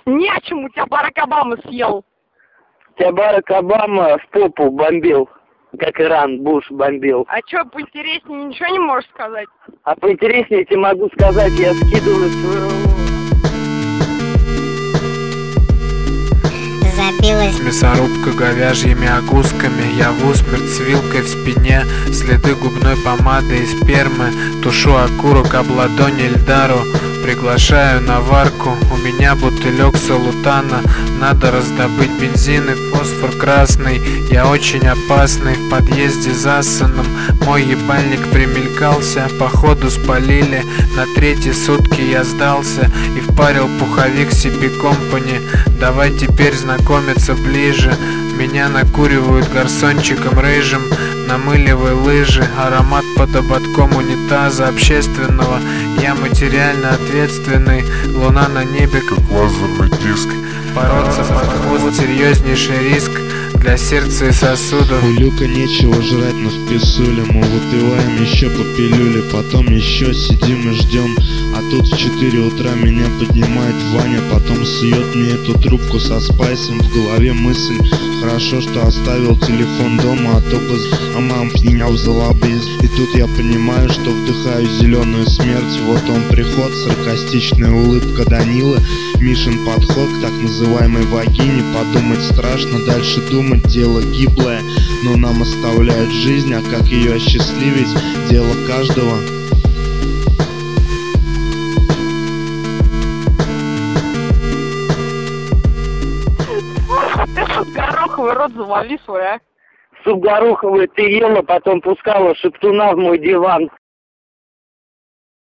Не о чем, у тебя Барак Обама съел. Тебя Барак Обама в попу бомбил, как Иран Буш бомбил. А что, поинтереснее ничего не можешь сказать? А поинтереснее тебе могу сказать, я скидываю своего... Забилась мясорубка говяжьими огусками. Я в усмерть с вилкой в спине, следы губной помады и спермы. Тушу окурок об ладони Эльдару, приглашаю на варку. У меня бутылек салутана, надо раздобыть бензин и фосфор красный. Я очень опасный, в подъезде засанном мой ебальник примелькался. Походу спалили, на третьи сутки я сдался и впарил пуховик себе компани. Давай теперь знакомиться ближе. Меня накуривают гарсончиком рыжим, намыливай лыжи, аромат под ободком унитаза общественного. Я материально ответственный, луна на небе как лазерный диск. Бороться под хвост серьезнейший риск для сердца и сосудов. У Люка нечего жрать, но в писуле мы выпиваем еще по пилюле, потом еще сидим и ждем. А тут в 4 утра меня поднимает Ваня, потом сует мне эту трубку со спайсом. В голове мысль: хорошо, что оставил телефон дома, а то бы мама меня взяла бы. И тут я понимаю, что вдыхаю зеленую смерть. Вот он приход, саркастичная улыбка Данилы, Мишин подход к так называемой вагине. Подумать страшно, дальше думать дело гиблое, но нам оставляют жизнь, а как ее осчастливить, дело каждого. Ты суп гороховый, рот завали свой, а? Суп гороховый ты ела, потом пускала шептуна в мой диван.